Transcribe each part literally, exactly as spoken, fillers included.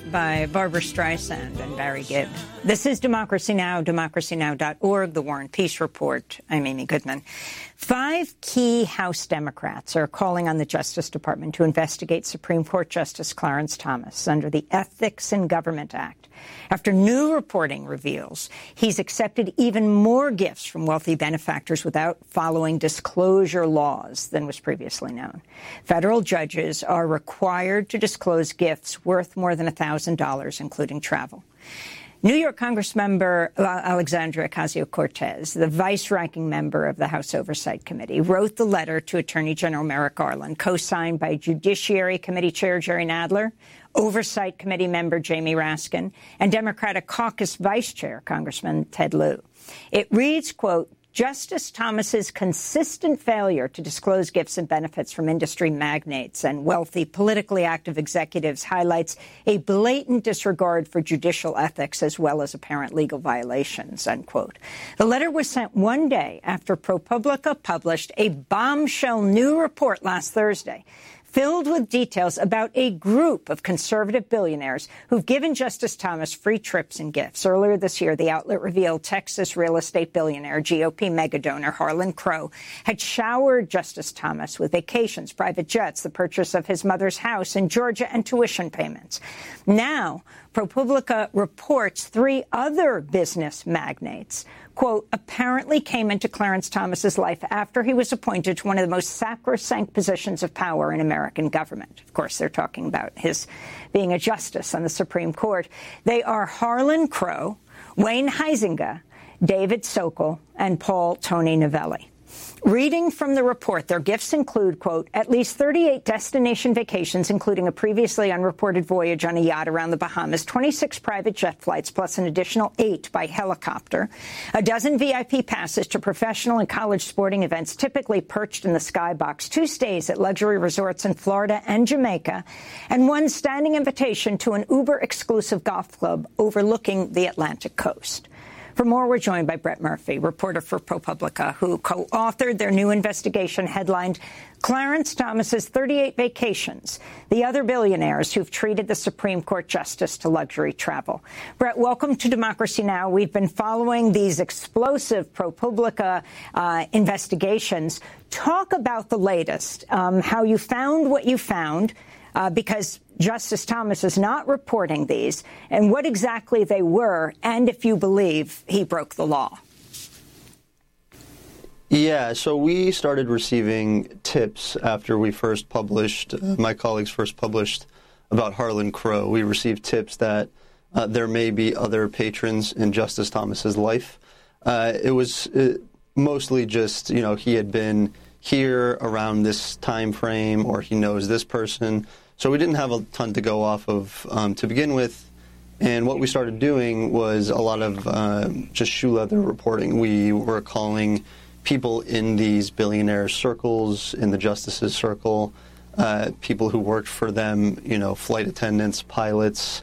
by Barbara Streisand and Barry Gibb. This is Democracy Now!, democracy now dot org, The War and Peace Report. I'm Amy Goodman. Five key House Democrats are calling on the Justice Department to investigate Supreme Court Justice Clarence Thomas under the Ethics in Government Act, after new reporting reveals he's accepted even more gifts from wealthy benefactors without following disclosure laws than was previously known. Federal judges are required to disclose gifts worth more than one thousand dollars, including travel. New York Congressmember Alexandria Ocasio-Cortez, the vice-ranking member of the House Oversight Committee, wrote the letter to Attorney General Merrick Garland, co-signed by Judiciary Committee Chair Jerry Nadler, Oversight Committee member Jamie Raskin, and Democratic Caucus Vice Chair Congressman Ted Lieu. It reads, quote, Justice Thomas's consistent failure to disclose gifts and benefits from industry magnates and wealthy, politically active executives highlights a blatant disregard for judicial ethics as well as apparent legal violations, unquote. The letter was sent one day after ProPublica published a bombshell new report last Thursday, filled with details about a group of conservative billionaires who've given Justice Thomas free trips and gifts. Earlier this year, the outlet revealed Texas real estate billionaire, G O P megadonor Harlan Crow, had showered Justice Thomas with vacations, private jets, the purchase of his mother's house in Georgia, and tuition payments. Now, ProPublica reports three other business magnates, quote, apparently came into Clarence Thomas's life after he was appointed to one of the most sacrosanct positions of power in American government. Of course, they're talking about his being a justice on the Supreme Court. They are Harlan Crow, Wayne Huizenga, David Sokol, and Paul Tony Novelli. Reading from the report, their gifts include, quote, at least thirty-eight destination vacations, including a previously unreported voyage on a yacht around the Bahamas, twenty-six private jet flights, plus an additional eight by helicopter, a dozen V I P passes to professional and college sporting events typically perched in the skybox, two stays at luxury resorts in Florida and Jamaica, and one standing invitation to an Uber-exclusive golf club overlooking the Atlantic coast. For more, we're joined by Brett Murphy, reporter for ProPublica, who co-authored their new investigation headlined Clarence Thomas's thirty-eight Vacations, the other billionaires who've treated the Supreme Court justice to luxury travel. Brett, welcome to Democracy Now! We've been following these explosive ProPublica uh, investigations. Talk about the latest, um, how you found what you found, uh, because Justice Thomas is not reporting these, and what exactly they were, and if you believe he broke the law. Yeah, so we started receiving tips after we first published, uh, my colleagues first published about Harlan Crow. We received tips that uh, there may be other patrons in Justice Thomas's life. Uh, it was uh, mostly just, you know, he had been here around this time frame, or he knows this person. So we didn't have a ton to go off of um, to begin with, and what we started doing was a lot of uh, just shoe leather reporting. We were calling people in these billionaire circles, in the justices' circle, uh, people who worked for them, you know, flight attendants, pilots,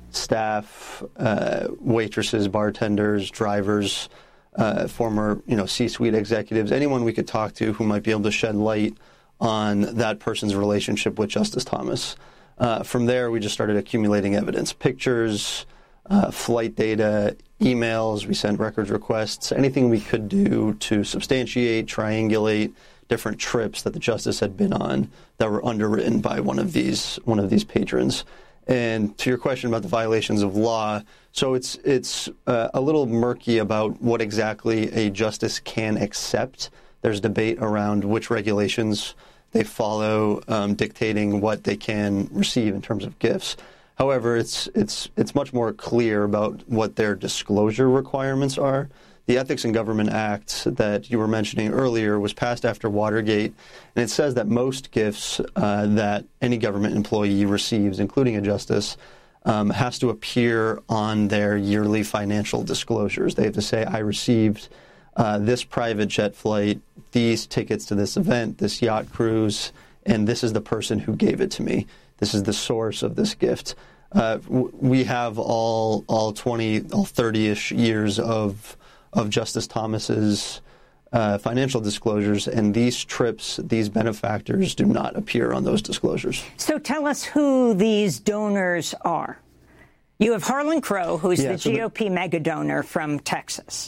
staff, uh, waitresses, bartenders, drivers, uh, former, you know, C-suite executives, anyone we could talk to who might be able to shed light on that person's relationship with Justice Thomas. Uh, from there, we just started accumulating evidence, pictures, uh, flight data, emails. We sent records requests, anything we could do to substantiate, triangulate different trips that the justice had been on that were underwritten by one of these one of these patrons. And to your question about the violations of law, so it's it's uh, a little murky about what exactly a justice can accept. There's debate around which regulations they follow, um, dictating what they can receive in terms of gifts. However, it's it's it's much more clear about what their disclosure requirements are. The Ethics in Government Act that you were mentioning earlier was passed after Watergate, and it says that most gifts uh, that any government employee receives, including a justice, um, has to appear on their yearly financial disclosures. They have to say, I received Uh, this private jet flight, these tickets to this event, this yacht cruise, and this is the person who gave it to me. This is the source of this gift. Uh, w- we have all all twenty, all thirty-ish years of of Justice Thomas's uh, financial disclosures, and these trips, these benefactors, do not appear on those disclosures. So tell us who these donors are. You have Harlan Crow, who's yeah, the so G O P the, mega donor from Texas.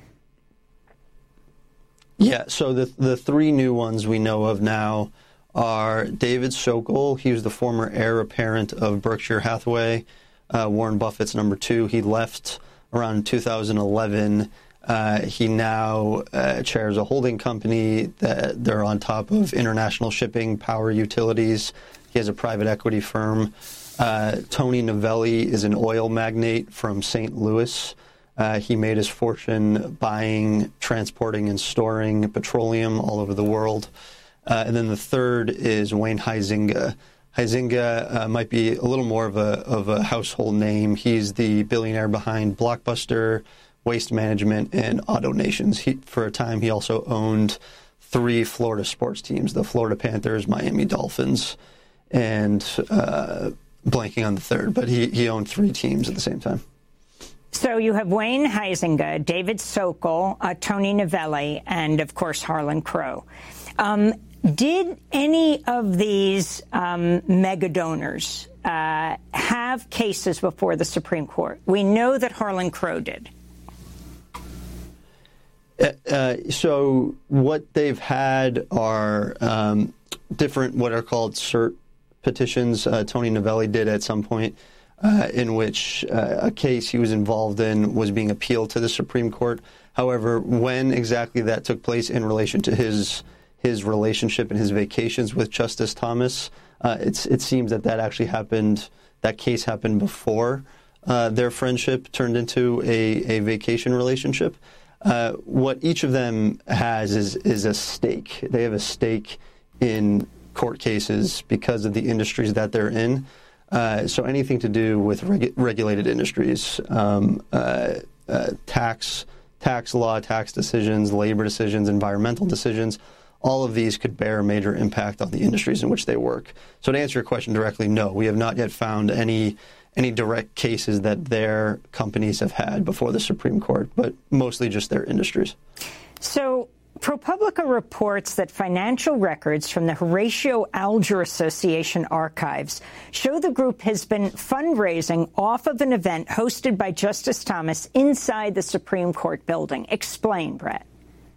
Yeah, so the the three new ones we know of now are David Sokol. He was the former heir apparent of Berkshire Hathaway, uh, Warren Buffett's number two. He left around two thousand eleven. Uh, he now uh, chairs a holding company that they're on top of international shipping, power utilities. He has a private equity firm. Uh, Tony Novelli is an oil magnate from Saint Louis. Uh, he made his fortune buying, transporting, and storing petroleum all over the world. Uh, and then the third is Wayne Huizenga. Huizenga uh, might be a little more of a of a household name. He's the billionaire behind Blockbuster, Waste Management, and Auto Nations. He, for a time, he also owned three Florida sports teams: the Florida Panthers, Miami Dolphins, and uh, blanking on the third. But he he owned three teams at the same time. So you have Wayne Huizenga, David Sokol, uh, Tony Novelli, and, of course, Harlan Crow. Um, did any of these um, mega donors uh, have cases before the Supreme Court? We know that Harlan Crow did. Uh, uh, so what they've had are um, different what are called cert petitions. Uh, Tony Novelli did at some point. Uh, in which uh, a case he was involved in was being appealed to the Supreme Court. However, when exactly that took place in relation to his his relationship and his vacations with Justice Thomas, uh, it's, it seems that that actually happened, that case happened before uh, their friendship turned into a, a vacation relationship. Uh, what each of them has is, is a stake. They have a stake in court cases because of the industries that they're in. Uh, so anything to do with regu- regulated industries, um, uh, uh, tax, tax law, tax decisions, labor decisions, environmental decisions, all of these could bear a major impact on the industries in which they work. So to answer your question directly, no, we have not yet found any any direct cases that their companies have had before the Supreme Court, but mostly just their industries. So ProPublica reports that financial records from the Horatio Alger Association archives show the group has been fundraising off of an event hosted by Justice Thomas inside the Supreme Court building. Explain, Brett.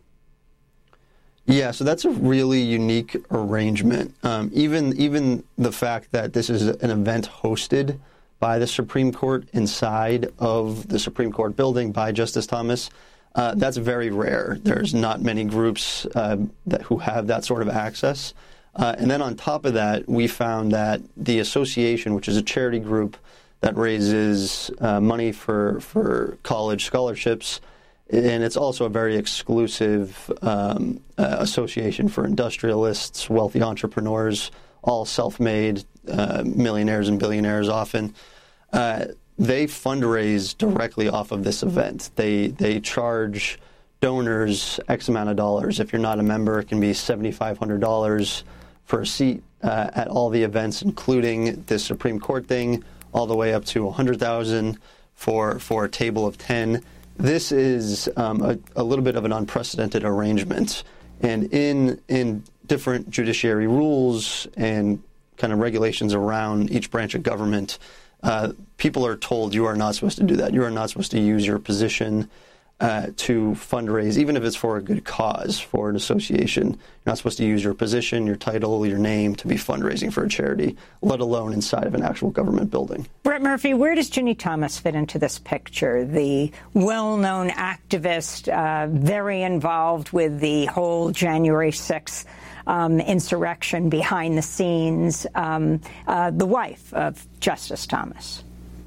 Yeah, so that's a really unique arrangement. Um, even even the fact that this is an event hosted by the Supreme Court inside of the Supreme Court building by Justice Thomas, Uh, that's very rare. There's not many groups uh, that who have that sort of access. Uh, and then on top of that, we found that the association, which is a charity group that raises uh, money for, for college scholarships, and it's also a very exclusive um, uh, association for industrialists, wealthy entrepreneurs, all self-made uh, millionaires and billionaires often. Uh, They fundraise directly off of this event. They they charge donors X amount of dollars. If you're not a member, it can be seven thousand five hundred dollars for a seat uh, at all the events, including this Supreme Court thing, all the way up to one hundred thousand dollars for for a table of ten. This is um, a, a little bit of an unprecedented arrangement. And in in different judiciary rules and kind of regulations around each branch of government, Uh, people are told you are not supposed to do that. You are not supposed to use your position uh, to fundraise, even if it's for a good cause, for an association. You're not supposed to use your position, your title, your name to be fundraising for a charity, let alone inside of an actual government building. Brett Murphy, where does Ginny Thomas fit into this picture? The well-known activist, uh, very involved with the whole January sixth Um, insurrection behind the scenes, um, uh, the wife of Justice Thomas.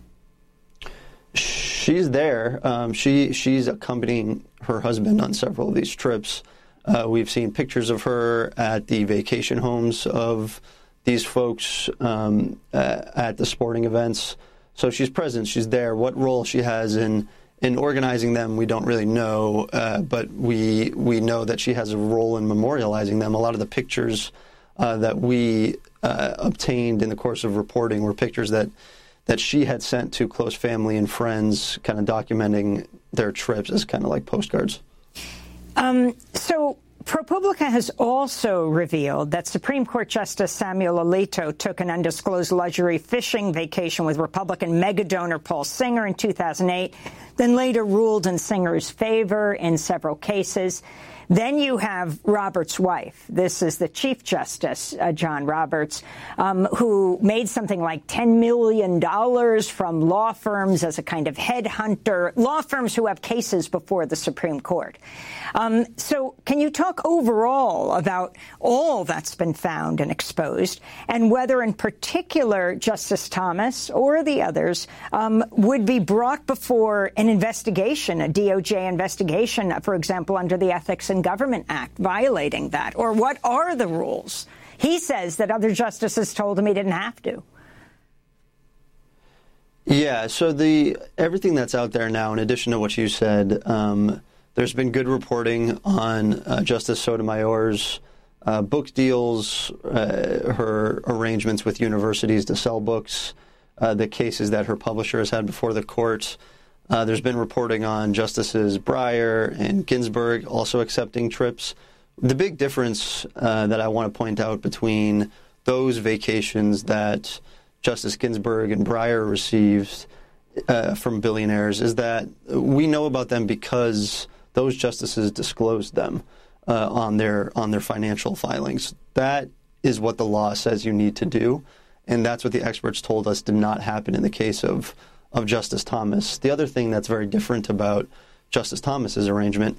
She's there. Um, she she's accompanying her husband on several of these trips. Uh, we've seen pictures of her at the vacation homes of these folks um, uh, at the sporting events. So she's present. She's there. What role she has in In organizing them, we don't really know, uh, but we we know that she has a role in memorializing them. A lot of the pictures uh, that we uh, obtained in the course of reporting were pictures that, that she had sent to close family and friends, kind of documenting their trips as kind of like postcards. Um, so ProPublica has also revealed that Supreme Court Justice Samuel Alito took an undisclosed luxury fishing vacation with Republican mega-donor Paul Singer in two thousand eight, then later ruled in Singer's favor in several cases. Then you have Roberts' wife. This is the Chief Justice, uh, John Roberts, um, who made something like ten million dollars from law firms as a kind of headhunter, law firms who have cases before the Supreme Court. Um, so can you talk overall about all that's been found and exposed, and whether in particular Justice Thomas or the others um, would be brought before an investigation, a D O J investigation, for example, under the Ethics in Government Act, violating that? Or what are the rules? He says that other justices told him he didn't have to. Yeah, so the everything that's out there now, in addition to what you said, um, there's been good reporting on uh, Justice Sotomayor's uh, book deals, uh, her arrangements with universities to sell books, uh, the cases that her publisher has had before the court. Uh, there's been reporting on Justices Breyer and Ginsburg also accepting trips. The big difference uh, that I want to point out between those vacations that Justice Ginsburg and Breyer received uh, from billionaires is that we know about them because those justices disclosed them uh, on their on their financial filings. That is what the law says you need to do, and that's what the experts told us did not happen in the case of of Justice Thomas. The other thing that's very different about Justice Thomas's arrangement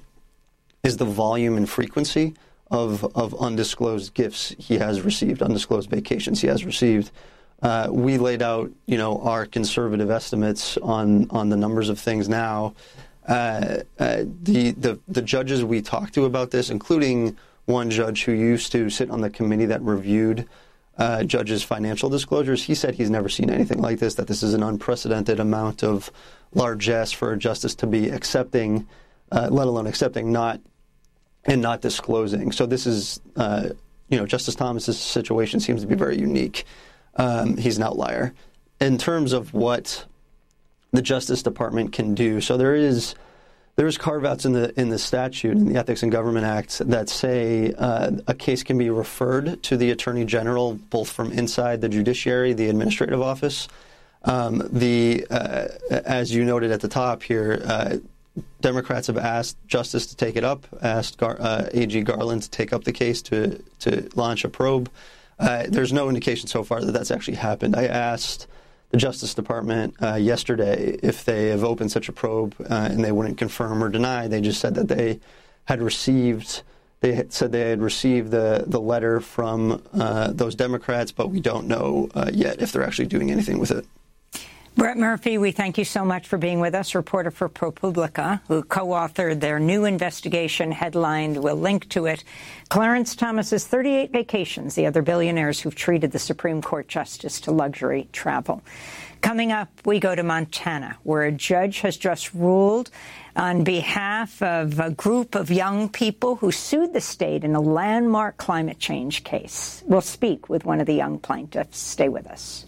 is the volume and frequency of, of undisclosed gifts he has received, undisclosed vacations he has received. Uh, we laid out, you know, our conservative estimates on, on the numbers of things now. Uh, uh, the, the, the judges we talked to about this, including one judge who used to sit on the committee that reviewed Uh, judges' financial disclosures, he said he's never seen anything like this, that this is an unprecedented amount of largesse for a justice to be accepting, uh, let alone accepting, not and not disclosing. So this is, uh, you know, Justice Thomas's situation seems to be very unique. Um, he's an outlier. In terms of what the Justice Department can do, so there is There's carve-outs in the in the statute, in the Ethics in Government Act, that say uh, a case can be referred to the Attorney General, both from inside the judiciary, the administrative office. Um, the uh, as you noted at the top here, uh, Democrats have asked Justice to take it up, asked Gar- uh, A G Garland to take up the case to to launch a probe. Uh, there's no indication so far that that's actually happened. I asked the Justice Department uh, yesterday if they have opened such a probe, uh, and they wouldn't confirm or deny. They just said that they had received, they had said they had received the, the letter from uh, those Democrats, but we don't know uh, yet if they're actually doing anything with it. Brett Murphy, we thank you so much for being with us, reporter for ProPublica, who co-authored their new investigation headlined, we'll link to it, Clarence Thomas's thirty-eight vacations, the other billionaires who've treated the Supreme Court justice to luxury travel. Coming up, we go to Montana, where a judge has just ruled on behalf of a group of young people who sued the state in a landmark climate change case. We'll speak with one of the young plaintiffs. Stay with us.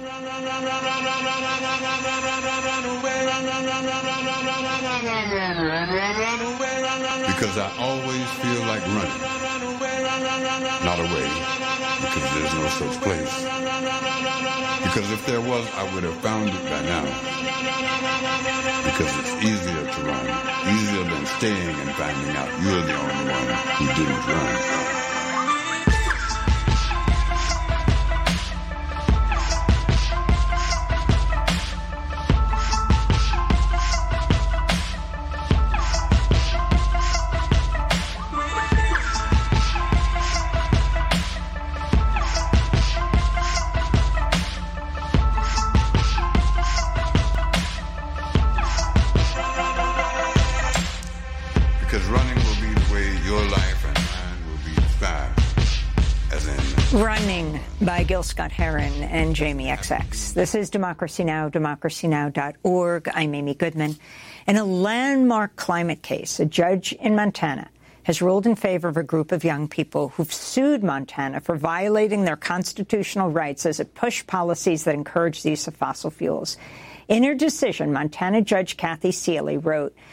Because I always feel like running, not away, because there's no such place. Because if there was, I would have found it by now. Because it's easier to run, easier than staying and finding out you're the only one who didn't run. Running by Gil Scott-Heron and Jamie X X. This is Democracy Now!, democracy now dot org. I'm Amy Goodman. In a landmark climate case, a judge in Montana has ruled in favor of a group of young people who've sued Montana for violating their constitutional rights as it pushed policies that encourage the use of fossil fuels. In her decision, Montana Judge Kathy Seeley wrote,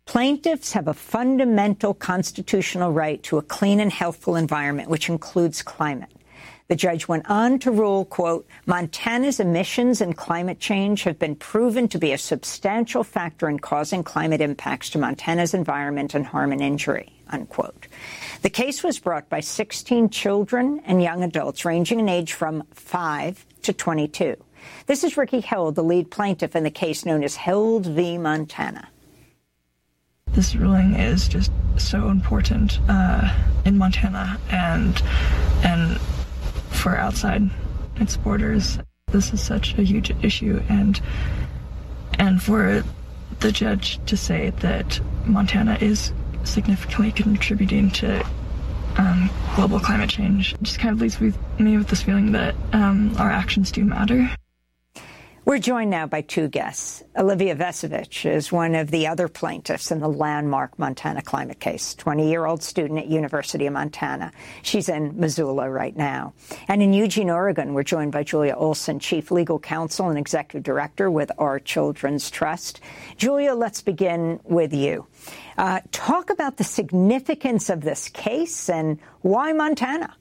Plaintiffs have a fundamental constitutional right to a clean and healthful environment, which includes climate. The judge went on to rule, quote, Montana's emissions and climate change have been proven to be a substantial factor in causing climate impacts to Montana's environment and harm and injury, unquote. The case was brought by sixteen children and young adults ranging in age from five to twenty-two. This is Ricky Held, the lead plaintiff in the case known as Held v. Montana. This ruling is just so important uh, in Montana and and for outside its borders. This is such a huge issue, and and for the judge to say that Montana is significantly contributing to um, global climate change just kind of leaves with me with this feeling that um, our actions do matter. We're joined now by two guests. Olivia Vesevich is one of the other plaintiffs in the landmark Montana climate case, twenty-year-old student at University of Montana. She's in Missoula right now. And in Eugene, Oregon, we're joined by Julia Olson, Chief Legal Counsel and Executive Director with Our Children's Trust. Julia, let's begin with you. Uh, talk about the significance of this case and why Montana.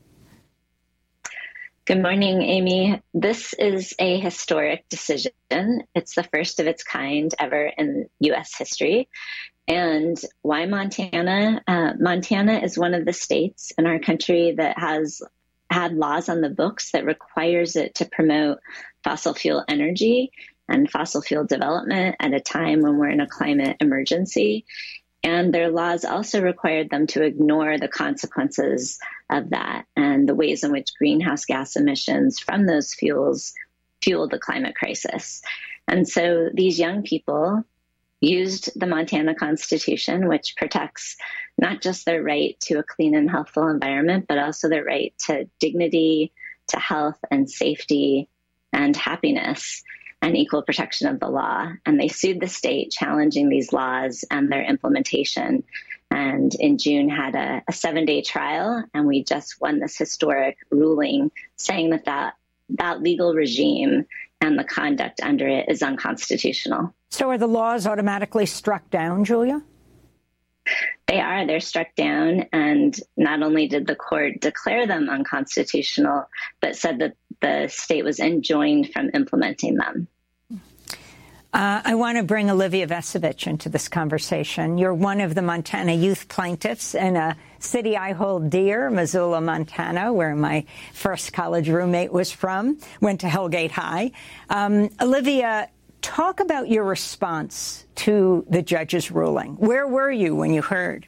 Good morning, Amy. This is a historic decision. It's the first of its kind ever in U S history. And why Montana? Uh, Montana is one of the states in our country that has had laws on the books that requires it to promote fossil fuel energy and fossil fuel development at a time when we're in a climate emergency. And their laws also required them to ignore the consequences of that and the ways in which greenhouse gas emissions from those fuels fuel the climate crisis. And so these young people used the Montana Constitution, which protects not just their right to a clean and healthful environment, but also their right to dignity, to health and safety and happiness, and equal protection of the law. And they sued the state challenging these laws and their implementation. And in June had a, a seven-day trial, and we just won this historic ruling saying that, that that legal regime and the conduct under it is unconstitutional. So are the laws automatically struck down, Julia? They are. They're struck down. And not only did the court declare them unconstitutional, but said that the state was enjoined from implementing them. Uh, I want to bring Olivia Vesevich into this conversation. You're one of the Montana youth plaintiffs in a city I hold dear, Missoula, Montana, where my first college roommate was from, went to Hellgate High. Um, Olivia, talk about your response to the judge's ruling. Where were you when you heard?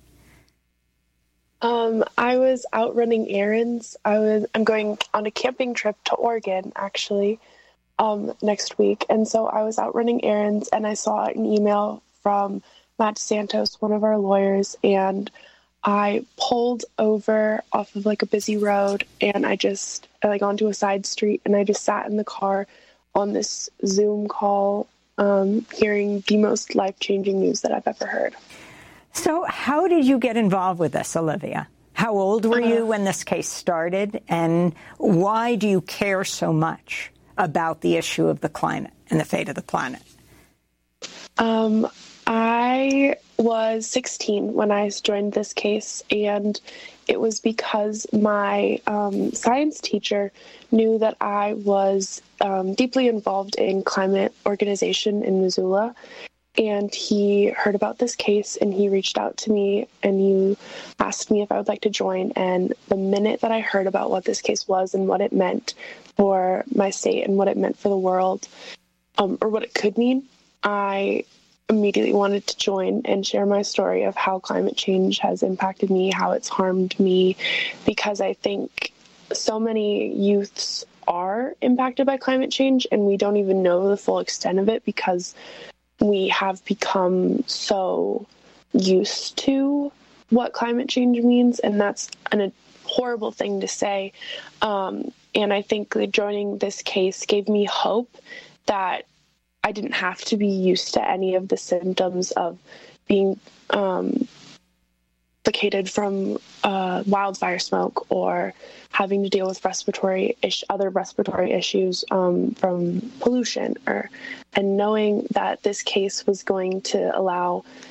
Um, I was out running errands. I was, I'm going on a camping trip to Oregon, actually, um, next week. And so I was out running errands, and I saw an email from Matt Santos, one of our lawyers, and I pulled over off of like a busy road, and I just like onto a side street, and I just sat in the car on this Zoom call, um, hearing the most life-changing news that I've ever heard. So how did you get involved with this, Olivia? How old were you when this case started, and why do you care so much about the issue of the climate and the fate of the planet? Um, I was sixteen when I joined this case, and it was because my um, science teacher knew that I was um, deeply involved in climate organization in Missoula. And he heard about this case, and he reached out to me, and he asked me if I would like to join. And the minute that I heard about what this case was and what it meant for my state and what it meant for the world, um, or what it could mean, I immediately wanted to join and share my story of how climate change has impacted me, how it's harmed me, because I think so many youths are impacted by climate change, and we don't even know the full extent of it because we have become so used to what climate change means, and that's an, a horrible thing to say. Um, and I think that joining this case gave me hope that I didn't have to be used to any of the symptoms of being um, complicated from uh, wildfire smoke or having to deal with respiratory ish, other respiratory issues um, from pollution, or and knowing that this case was going to allow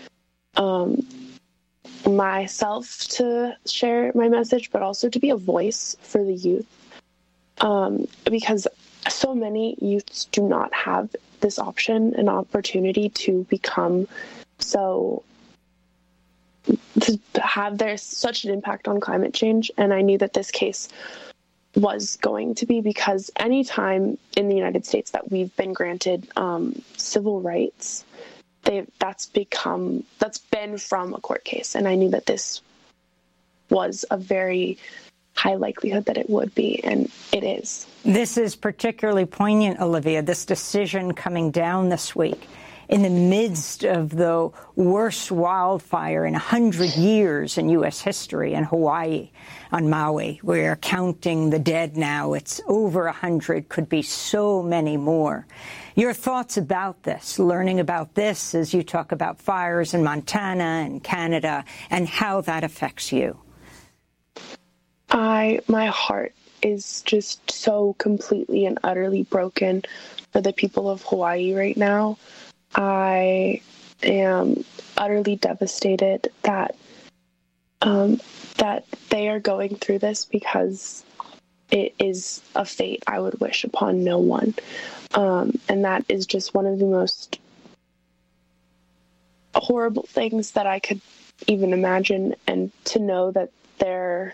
um, myself to share my message, but also to be a voice for the youth, um, because so many youths do not have this option and opportunity to become so, to have there such an impact on climate change. And I knew that this case was going to be, because anytime in the United States that we've been granted um, civil rights, they that's become, that's been from a court case. And I knew that this was a very high likelihood that it would be, and it is. This is particularly poignant, Olivia, this decision coming down this week in the midst of the worst wildfire in one hundred years in U S history in Hawaii, on Maui. We're counting the dead now. It's over one hundred, could be so many more. Your thoughts about this, learning about this as you talk about fires in Montana and Canada, and how that affects you? I, my heart is just so completely and utterly broken for the people of Hawaii right now. I am utterly devastated that um, that they are going through this, because it is a fate I would wish upon no one. Um, and that is just one of the most horrible things that I could even imagine. And to know that they're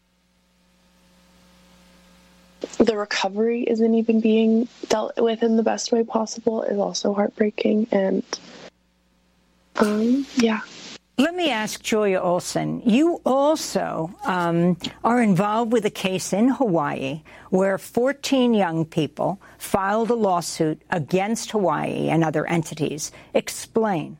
the recovery isn't even being dealt with in the best way possible is also heartbreaking. And um, yeah. Let me ask Julia Olson, you also um, are involved with a case in Hawaii where fourteen young people filed a lawsuit against Hawaii and other entities. Explain.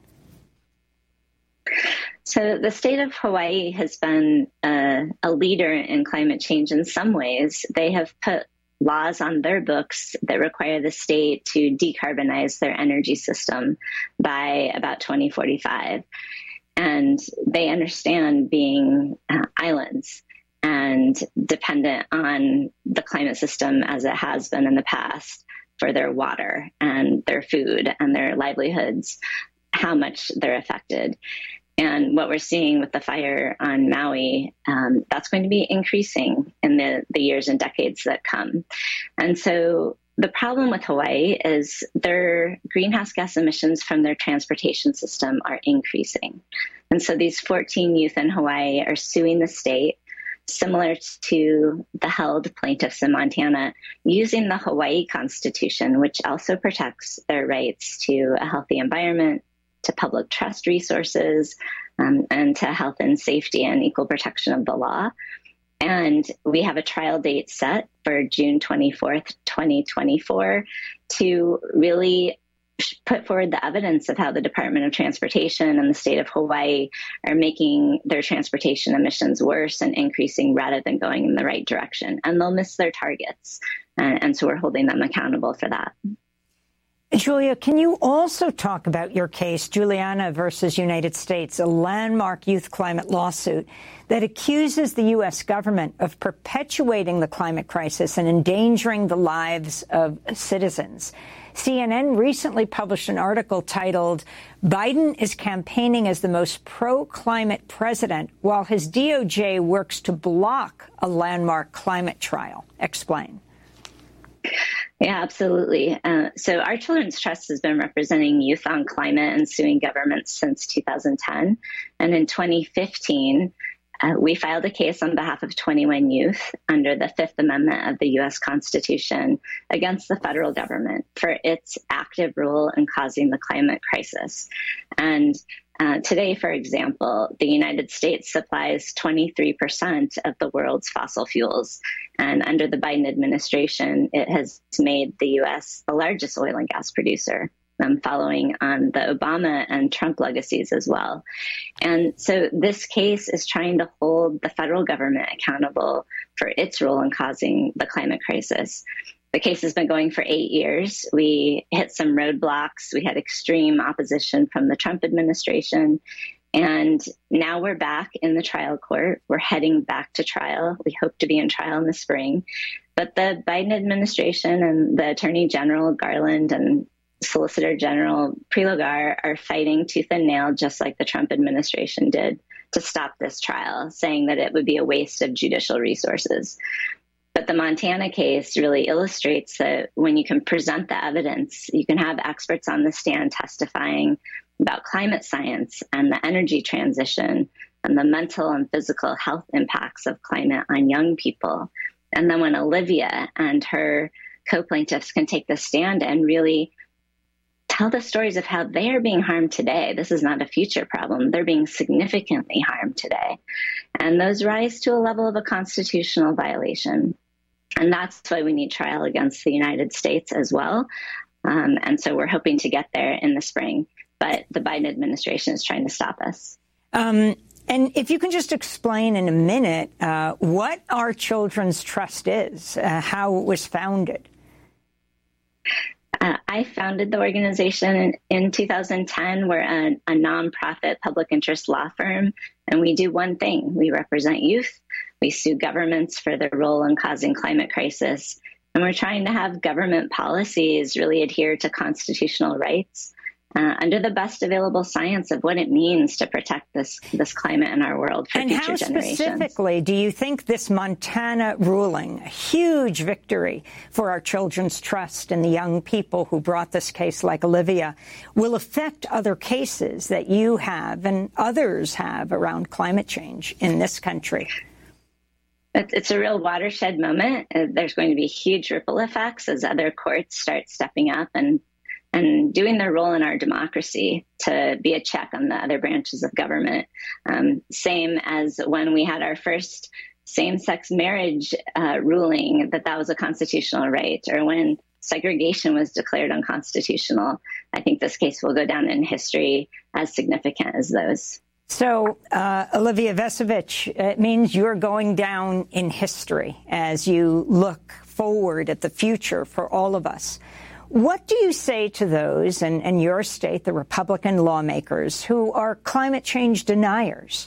So the state of Hawaii has been uh, a leader in climate change in some ways. They have put laws on their books that require the state to decarbonize their energy system by about twenty forty-five. And they understand being uh, islands and dependent on the climate system as it has been in the past for their water and their food and their livelihoods, how much they're affected. And what we're seeing with the fire on Maui, um, that's going to be increasing in the, the years and decades that come. And so the problem with Hawaii is their greenhouse gas emissions from their transportation system are increasing. And so these fourteen youth in Hawaii are suing the state, similar to the held plaintiffs in Montana, using the Hawaii Constitution, which also protects their rights to a healthy environment, to public trust resources, um, and to health and safety and equal protection of the law. And we have a trial date set for June twenty-fourth, twenty twenty-four, to really put forward the evidence of how the Department of Transportation and the state of Hawaii are making their transportation emissions worse and increasing rather than going in the right direction. And they'll miss their targets. And, and so we're holding them accountable for that. Julia, can you also talk about your case, Juliana versus United States, a landmark youth climate lawsuit that accuses the U S government of perpetuating the climate crisis and endangering the lives of citizens? C N N recently published an article titled, "Biden is campaigning as the most pro-climate president while his D O J works to block a landmark climate trial." Explain. Yeah, absolutely. Uh, so our Children's Trust has been representing youth on climate and suing governments since two thousand ten. And in twenty fifteen, uh, we filed a case on behalf of twenty-one youth under the Fifth Amendment of the U S Constitution against the federal government for its active role in causing the climate crisis. And Uh, today, for example, the United States supplies twenty-three percent of the world's fossil fuels. And under the Biden administration, it has made the U S the largest oil and gas producer, um, following on the Obama and Trump legacies as well. And so this case is trying to hold the federal government accountable for its role in causing the climate crisis. The case has been going for eight years. We hit some roadblocks. We had extreme opposition from the Trump administration. And now we're back in the trial court. We're heading back to trial. We hope to be in trial in the spring. But the Biden administration and the Attorney General Garland and Solicitor General Prelogar are fighting tooth and nail, just like the Trump administration did, to stop this trial, saying that it would be a waste of judicial resources. But the Montana case really illustrates that when you can present the evidence, you can have experts on the stand testifying about climate science and the energy transition and the mental and physical health impacts of climate on young people. And then when Olivia and her co-plaintiffs can take the stand and really tell the stories of how they are being harmed today. This is not a future problem. They're being significantly harmed today. And those rise to a level of a constitutional violation. And that's why we need trial against the United States as well. Um, and so we're hoping to get there in the spring. But the Biden administration is trying to stop us. Um, and if you can just explain in a minute uh, what Our Children's Trust is, uh, how it was founded. Uh, I founded the organization in, in two thousand ten. We're a, a nonprofit public interest law firm, and we do one thing. We represent youth. We sue governments for their role in causing climate crisis, and we're trying to have government policies really adhere to constitutional rights uh, under the best available science of what it means to protect this this climate in our world for and future generations. And how specifically do you think this Montana ruling, a huge victory for Our Children's Trust and the young people who brought this case like Olivia, will affect other cases that you have and others have around climate change in this country? It's a real watershed moment. There's going to be huge ripple effects as other courts start stepping up and and doing their role in our democracy to be a check on the other branches of government. Um, same as when we had our first same-sex marriage uh, ruling, that that was a constitutional right, or when segregation was declared unconstitutional. I think this case will go down in history as significant as those. So, uh, Olivia Vesevich, it means you're going down in history as you look forward at the future for all of us. What do you say to those in, in your state, the Republican lawmakers, who are climate change deniers?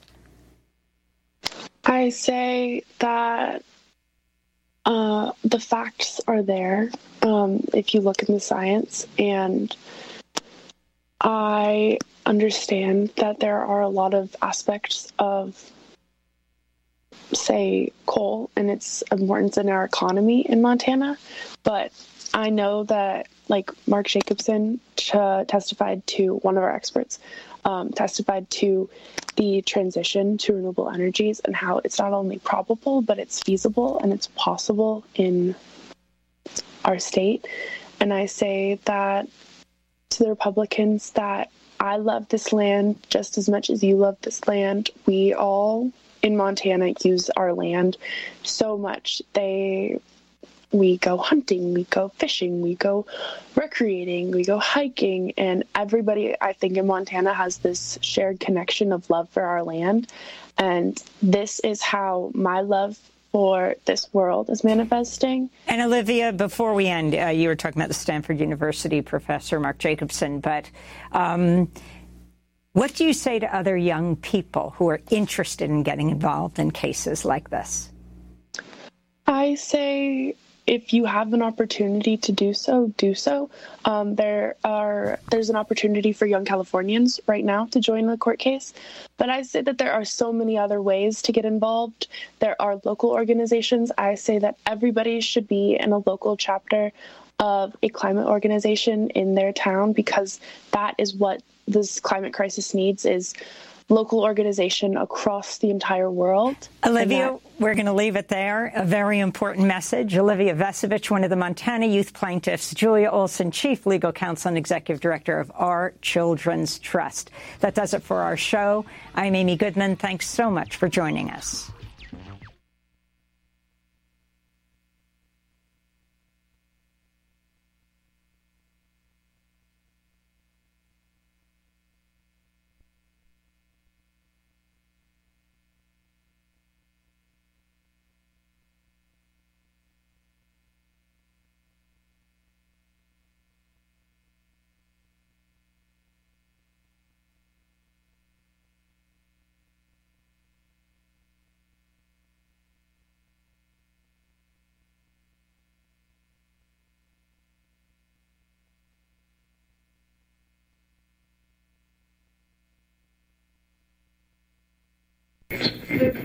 I say that uh, the facts are there um, if you look in the science, and I understand that there are a lot of aspects of, say, coal and its importance in our economy in Montana, but I know that, like, Mark Jacobson uh, testified to, one of our experts, um, testified to the transition to renewable energies and how it's not only probable, but it's feasible and it's possible in our state. And I say that to the Republicans that I love this land just as much as you love this land. We all in Montana use our land so much. They... We go hunting, we go fishing, we go recreating, we go hiking, and everybody, I think, in Montana has this shared connection of love for our land. And this is how my love for this world is manifesting. And Olivia, before we end, uh, you were talking about the Stanford University professor, Mark Jacobson, but um, what do you say to other young people who are interested in getting involved in cases like this? I say, if you have an opportunity to do so, do so. Um, there are there's an opportunity for young Californians right now to join the court case, but I say that there are so many other ways to get involved. There are local organizations. I say that everybody should be in a local chapter of a climate organization in their town, because that is what this climate crisis needs, is local organization across the entire world. Olivia, that, we're going to leave it there. A very important message. Olivia Vesevich, one of the Montana youth plaintiffs. Julia Olson, Chief Legal Counsel and Executive Director of Our Children's Trust. That does it for our show. I'm Amy Goodman. Thanks so much for joining us.